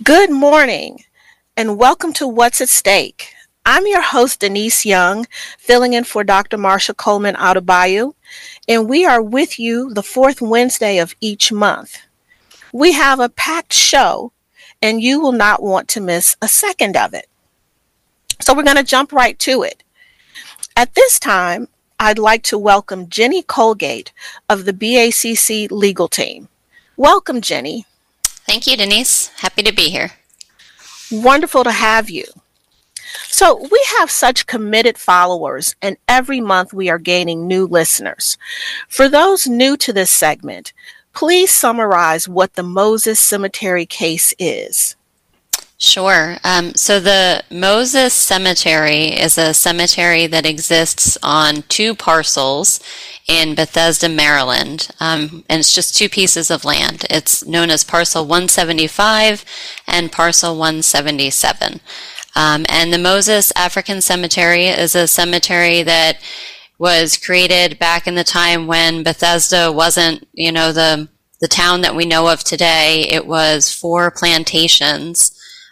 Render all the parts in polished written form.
Good morning and welcome to What's at Stake. I'm your host, Denise Young, filling in for Dr. Marsha Coleman Adebayo, and we are with you the fourth Wednesday of each month. We have a packed show, and you will not want to miss a second of it. So we're going to jump right to it. At this time, I'd like to welcome Jenny Colgate of the BACC legal team. Welcome, Jenny. Thank you, Denise. Happy to be here. Wonderful to have you. So we have such committed followers, and every month we are gaining new listeners. For those new to this segment, please summarize what the Moses Cemetery case is. Sure. So the Moses Cemetery is a cemetery that exists on two parcels in Bethesda, Maryland, and it's just two pieces of land. It's known as Parcel 175 and Parcel 177. And the Moses African Cemetery is a cemetery that was created back in the time when Bethesda wasn't, the town that we know of today. It was 4 plantations.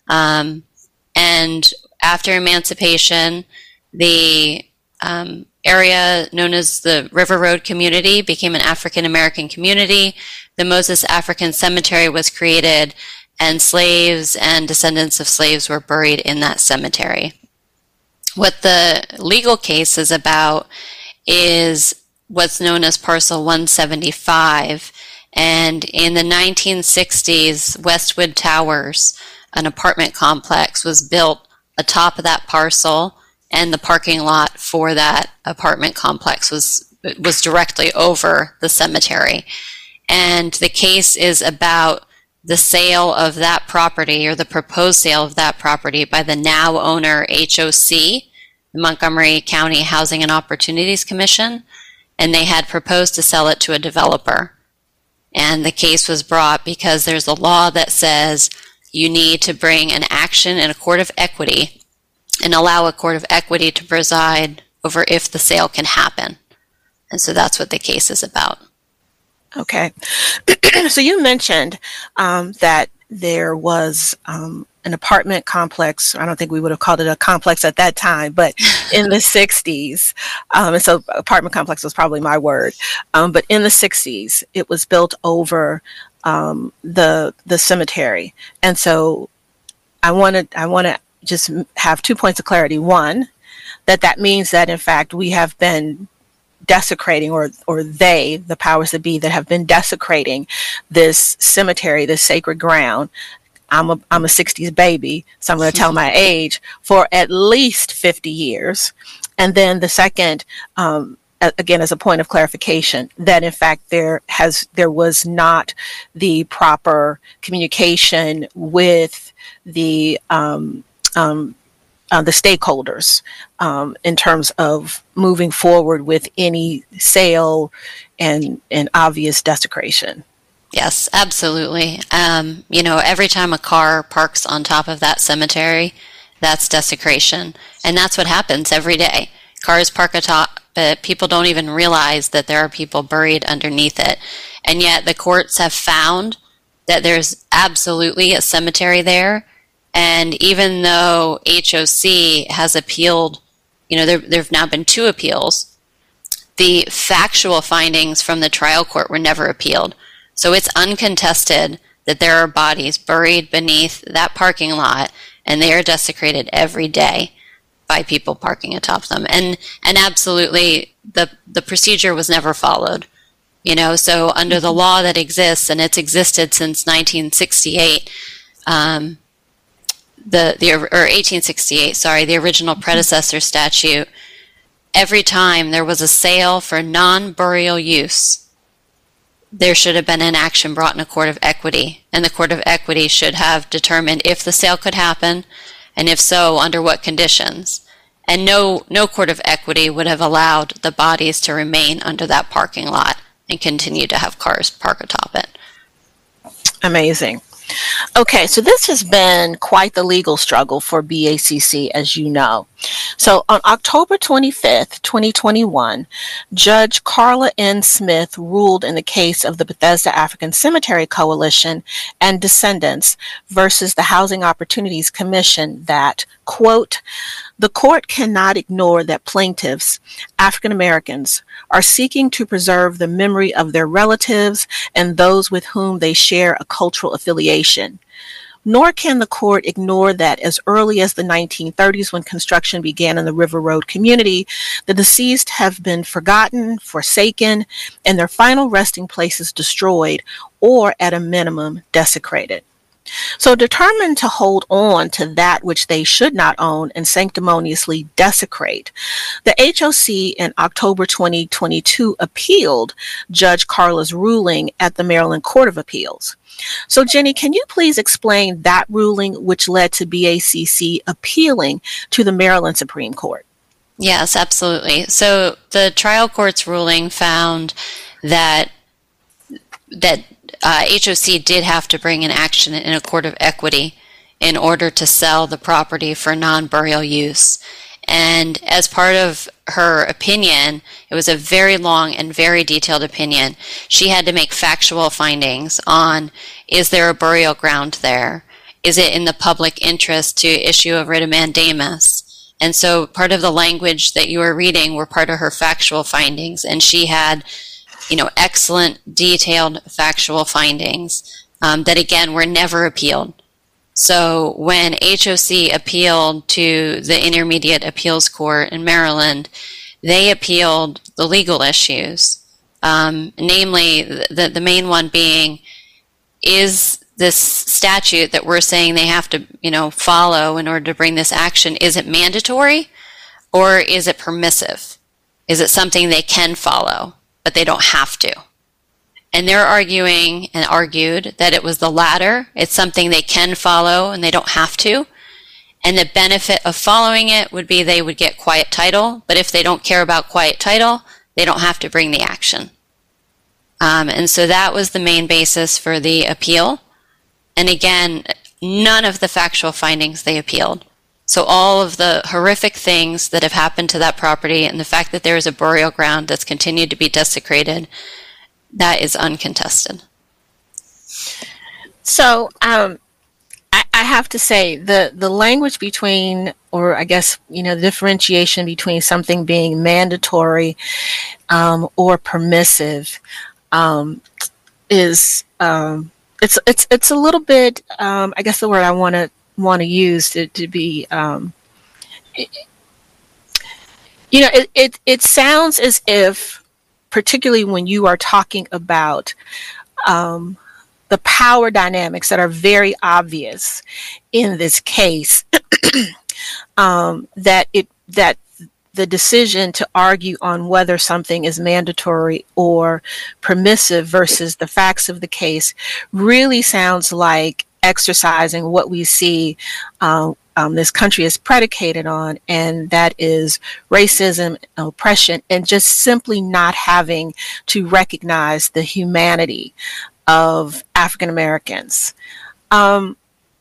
And after emancipation, the area known as the River Road community became an African American community. The Moses African Cemetery was created, and slaves and descendants of slaves were buried in that cemetery. What the legal case is about is what's known as Parcel 175. And in the 1960s, Westwood Towers, an apartment complex, was built atop of that parcel, and the parking lot for that apartment complex was directly over the cemetery. And the case is about the sale of that property, or the proposed sale of that property, by the now owner HOC, the Montgomery County Housing and Opportunities Commission, and they had proposed to sell it to a developer. And the case was brought because there's a law that says you need to bring an action in a court of equity and allow a court of equity to preside over if the sale can happen. And so that's what the case is about. Okay. So you mentioned that there was an apartment complex. I don't think we would have called it a complex at that time, but in the 60s. And so apartment complex was probably my word. But in the 60s, it was built over the cemetery. And so I want to just have 2 points of clarity. One, that means that in fact we have been desecrating, or they, the powers that be, that have been desecrating this cemetery, this sacred ground. I'm a 60s baby, so I'm going to tell my age, for at least 50 years. And then the second, again, as a point of clarification, that in fact there was not the proper communication with the stakeholders in terms of moving forward with any sale and obvious desecration. Yes, absolutely. Every time a car parks on top of that cemetery, that's desecration. And that's what happens every day. Cars park atop it. People don't even realize that there are people buried underneath it. And yet the courts have found that there's absolutely a cemetery there. And even though HOC has appealed, there have now been 2 appeals, the factual findings from the trial court were never appealed. So it's uncontested that there are bodies buried beneath that parking lot, and they are desecrated every day by people parking atop them. And absolutely, the procedure was never followed. So under the law that exists, and it's existed since 1968, or 1868, sorry, the original predecessor statute, every time there was a sale for non-burial use, there should have been an action brought in a court of equity, and the court of equity should have determined if the sale could happen, and if so, under what conditions. And no court of equity would have allowed the bodies to remain under that parking lot and continue to have cars park atop it. Amazing. Okay, so this has been quite the legal struggle for BACC, as you know. So on October 25th, 2021, Judge Carla N. Smith ruled in the case of the Bethesda African Cemetery Coalition and descendants versus the Housing Opportunities Commission that, quote, the court cannot ignore that plaintiffs, African Americans, are seeking to preserve the memory of their relatives and those with whom they share a cultural affiliation. Nor can the court ignore that as early as the 1930s, when construction began in the River Road community, the deceased have been forgotten, forsaken, and their final resting places destroyed or, at a minimum, desecrated. So determined to hold on to that which they should not own and sanctimoniously desecrate, the HOC in October 2022 appealed Judge Carla's ruling at the Maryland Court of Appeals. So Jenny, can you please explain that ruling which led to BACC appealing to the Maryland Supreme Court? Yes, absolutely. So the trial court's ruling found that HOC did have to bring an action in a court of equity in order to sell the property for non-burial use. And as part of her opinion, it was a very long and very detailed opinion. She had to make factual findings on, is there a burial ground there? Is it in the public interest to issue a writ of mandamus? And so part of the language that you were reading were part of her factual findings. And she had, excellent detailed factual findings that, again, were never appealed. So when HOC appealed to the Intermediate Appeals Court in Maryland, they appealed the legal issues, namely the main one being, is this statute that we're saying they have to, follow in order to bring this action, is it mandatory or is it permissive? Is it something they can follow, but they don't have to? And they're arguing and argued that it was the latter. It's something they can follow and they don't have to. And the benefit of following it would be they would get quiet title. But if they don't care about quiet title, they don't have to bring the action. And so that was the main basis for the appeal. And again, none of the factual findings they appealed. So all of the horrific things that have happened to that property and the fact that there is a burial ground that's continued to be desecrated, that is uncontested. So I have to say the language between, or I guess, the differentiation between something being mandatory or permissive is it's a little bit, I guess the word I want to use to be, it sounds as if, particularly when you are talking about the power dynamics that are very obvious in this case, that the decision to argue on whether something is mandatory or permissive versus the facts of the case really sounds like exercising what we see this country is predicated on, and that is racism, oppression, and just simply not having to recognize the humanity of African Americans. How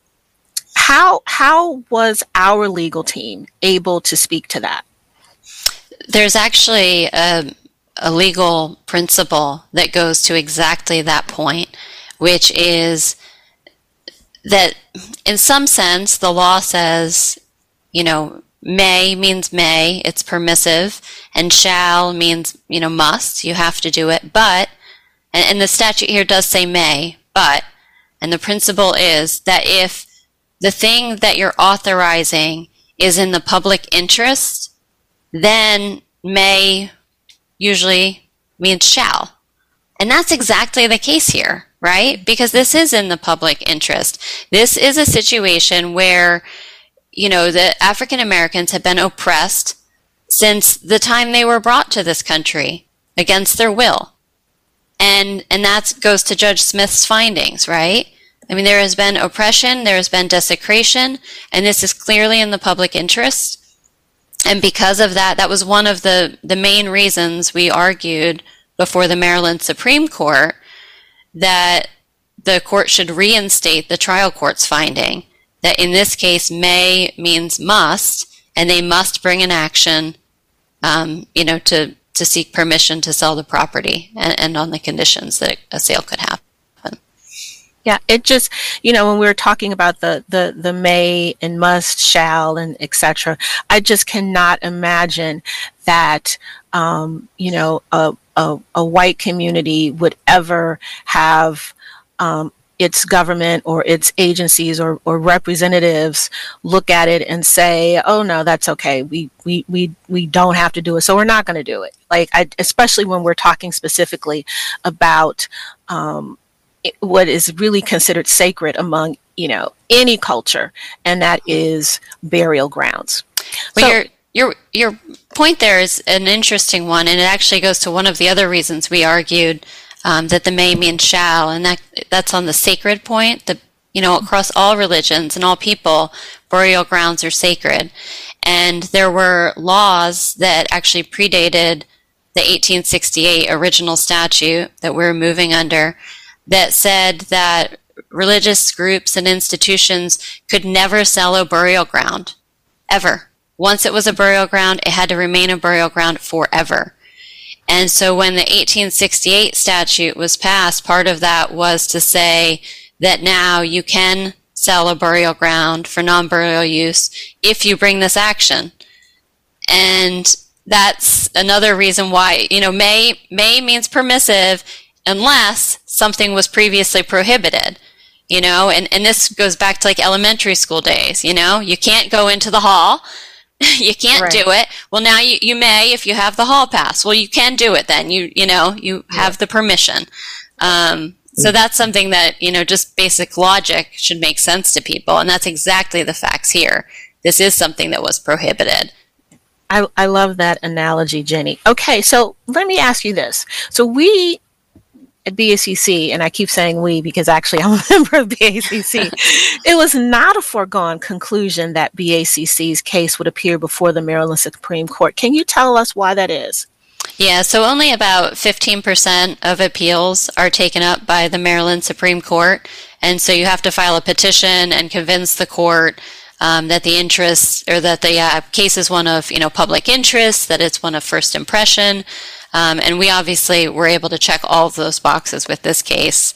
was our legal team able to speak to that? There's actually a legal principle that goes to exactly that point, which is that in some sense the law says, may means may, it's permissive, and shall means, must, you have to do it, but, and the statute here does say may, but, and the principle is that if the thing that you're authorizing is in the public interest, then may usually means shall. And that's exactly the case here, right? Because this is in the public interest. This is a situation where, the African Americans have been oppressed since the time they were brought to this country against their will. And that goes to Judge Smith's findings, right? I mean, there has been oppression, there has been desecration, and this is clearly in the public interest. And because of that, that was one of the main reasons we argued before the Maryland Supreme Court that the court should reinstate the trial court's finding that in this case may means must, and they must bring an action, to seek permission to sell the property and on the conditions that a sale could happen. Yeah, it just, when we were talking about the may and must, shall, and etc., I just cannot imagine that, a white community would ever have its government or its agencies or representatives look at it and say, oh no, that's okay. We don't have to do it. So we're not going to do it. Especially when we're talking specifically about, what is really considered sacred among, any culture, and that is burial grounds. Well, your point there is an interesting one, and it actually goes to one of the other reasons we argued that the may means shall, and that's on the sacred point. Across all religions and all people, burial grounds are sacred, and there were laws that actually predated the 1868 original statute that we're moving under, that said that religious groups and institutions could never sell a burial ground, ever. Once it was a burial ground, it had to remain a burial ground forever. And so when the 1868 statute was passed, part of that was to say that now you can sell a burial ground for non-burial use if you bring this action. And that's another reason why, may means permissive unless something was previously prohibited, and this goes back to elementary school days, you can't go into the hall. You can't do it. Well, now you may if you have the hall pass. Well, you can do it then. You have the permission. So that's something that, just basic logic should make sense to people. And that's exactly the facts here. This is something that was prohibited. I love that analogy, Jenny. Okay, so let me ask you this. So we at BACC, and I keep saying we because actually I'm a member of BACC, it was not a foregone conclusion that BACC's case would appear before the Maryland Supreme Court. Can you tell us why that is? Yeah, so only about 15% of appeals are taken up by the Maryland Supreme Court, and so you have to file a petition and convince the court that the interest, or that the case is one of public interest, that it's one of first impression. And we obviously were able to check all of those boxes with this case.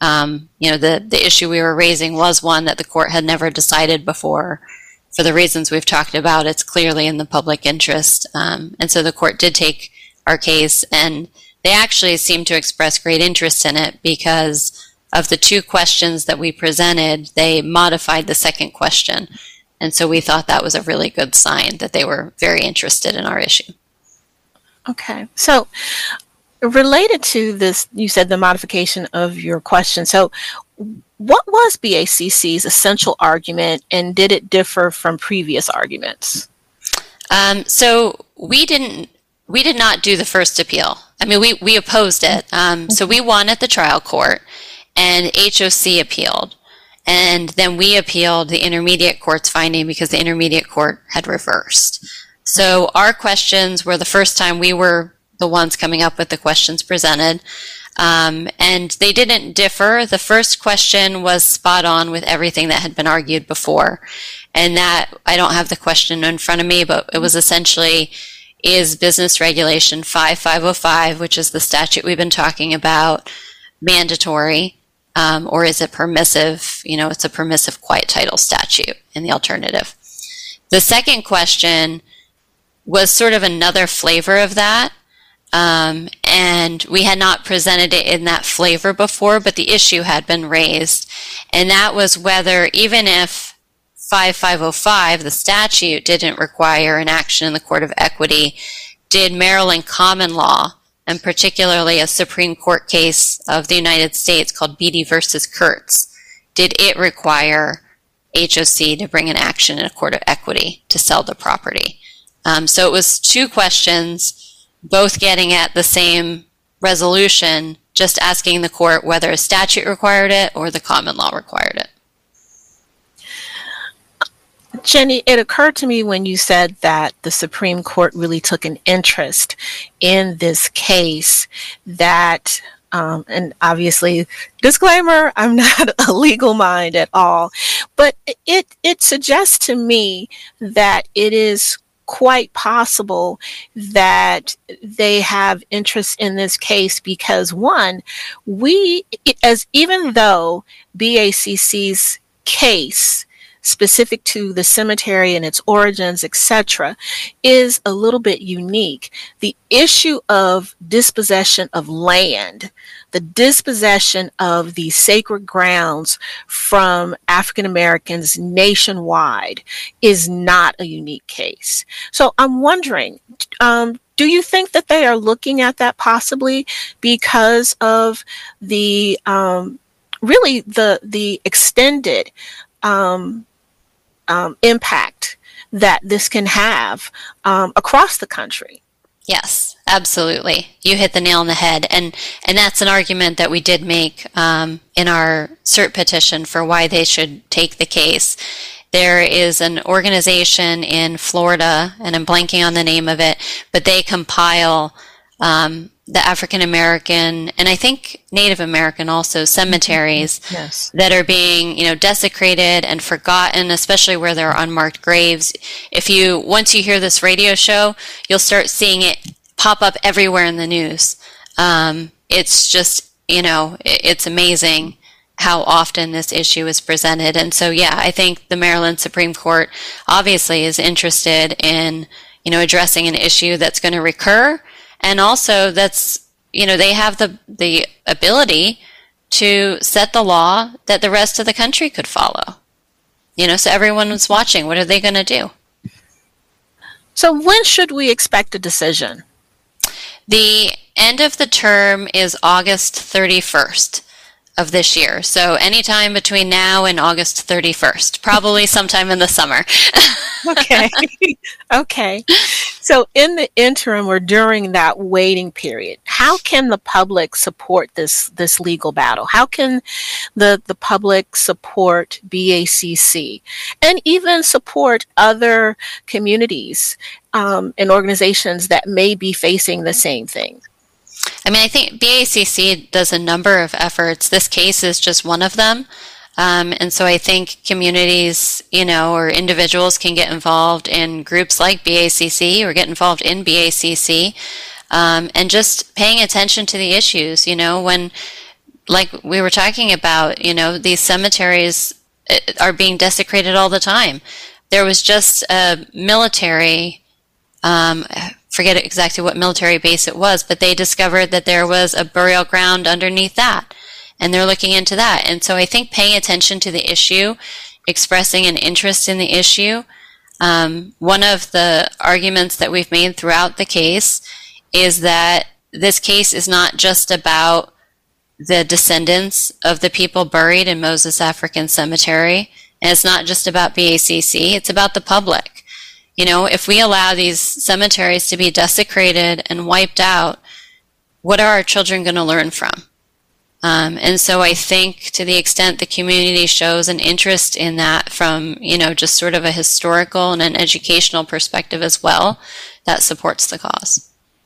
The issue we were raising was one that the court had never decided before. For the reasons we've talked about, it's clearly in the public interest. And so the court did take our case, and they actually seemed to express great interest in it because of the two questions that we presented. They modified the second question. And so we thought that was a really good sign that they were very interested in our issue. Okay. So related to this, you said the modification of your question. So what was BACC's essential argument, and did it differ from previous arguments? So we did not do the first appeal. I mean, we opposed it. So we won at the trial court, and HOC appealed. And then we appealed the intermediate court's finding because the intermediate court had reversed. So our questions were the first time we were the ones coming up with the questions presented. And they didn't differ. The first question was spot on with everything that had been argued before. And that, I don't have the question in front of me, but it was essentially, is Business Regulation 5505, which is the statute we've been talking about, mandatory? Or is it permissive? It's a permissive quiet title statute in the alternative. The second question was sort of another flavor of that. And we had not presented it in that flavor before, but the issue had been raised. And that was whether, even if 5505, the statute, didn't require an action in the Court of Equity, did Maryland common law, and particularly a Supreme Court case of the United States called Beatty versus Kurtz, did it require HOC to bring an action in a Court of Equity to sell the property? So it was two questions, both getting at the same resolution, just asking the court whether a statute required it or the common law required it. Jenny, it occurred to me when you said that the Supreme Court really took an interest in this case that and obviously, disclaimer, I'm not a legal mind at all, but it suggests to me that it is quite possible that they have interest in this case because one, even though BACC's case specific to the cemetery and its origins, etc., is a little bit unique. The issue of dispossession of land, the dispossession of the sacred grounds from African Americans nationwide is not a unique case. So I'm wondering, do you think that they are looking at that possibly because of the really the extended impact that this can have across the country? Yes, absolutely. You hit the nail on the head. And that's an argument that we did make in our cert petition for why they should take the case. There is an organization in Florida, and I'm blanking on the name of it, but they compile the African American and I think Native American also cemeteries yes. that are being, desecrated and forgotten, especially where there are unmarked graves. Once you hear this radio show, you'll start seeing it pop up everywhere in the news. It's just, it's amazing how often this issue is presented. And so, yeah, I think the Maryland Supreme Court obviously is interested in, addressing an issue that's going to recur. And also that's, they have the ability to set the law that the rest of the country could follow. So everyone was watching. What are they going to do? So when should we expect a decision? The end of the term is August 31st of this year. So anytime between now and August 31st, probably sometime in the summer. Okay. Okay. So in the interim or during that waiting period, how can the public support this legal battle? How can the public support BACC and even support other communities and organizations that may be facing the same thing? I think BACC does a number of efforts. This case is just one of them. And so I think communities, or individuals can get involved in groups like BACC or get involved in BACC, and just paying attention to the issues, when, like we were talking about, these cemeteries are being desecrated all the time. There was just a military, forget exactly what military base it was, but they discovered that there was a burial ground underneath that. And they're looking into that. And so I think paying attention to the issue, expressing an interest in the issue, one of the arguments that we've made throughout the case is that this case is not just about the descendants of the people buried in Moses African Cemetery, and it's not just about BACC, it's about the public. If we allow these cemeteries to be desecrated and wiped out, what are our children going to learn from? And so I think to the extent the community shows an interest in that from, just sort of a historical and an educational perspective as well, that supports the cause.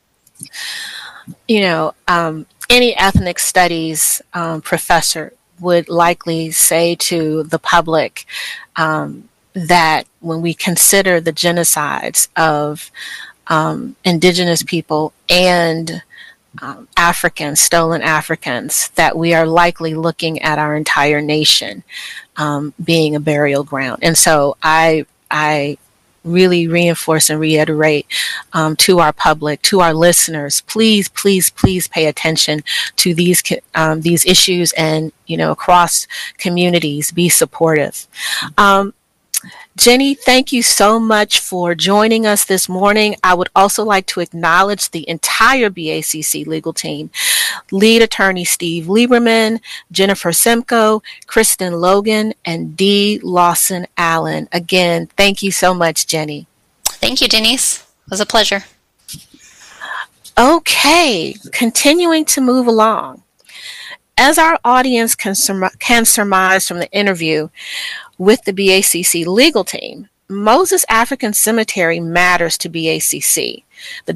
Any ethnic studies professor would likely say to the public that when we consider the genocides of indigenous people and stolen Africans, that we are likely looking at our entire nation being a burial ground. And so I really reinforce and reiterate to our public, to our listeners, please, please, please pay attention to these issues and, across communities, be supportive. Jenny, thank you so much for joining us this morning. I would also like to acknowledge the entire BACC legal team, lead attorney Steve Lieberman, Jennifer Simcoe, Kristen Logan, and Dee Lawson Allen. Again, thank you so much, Jenny. Thank you, Denise. It was a pleasure. Okay, continuing to move along. As our audience can surmise from the interview with the BACC legal team, Moses African Cemetery matters to BACC. The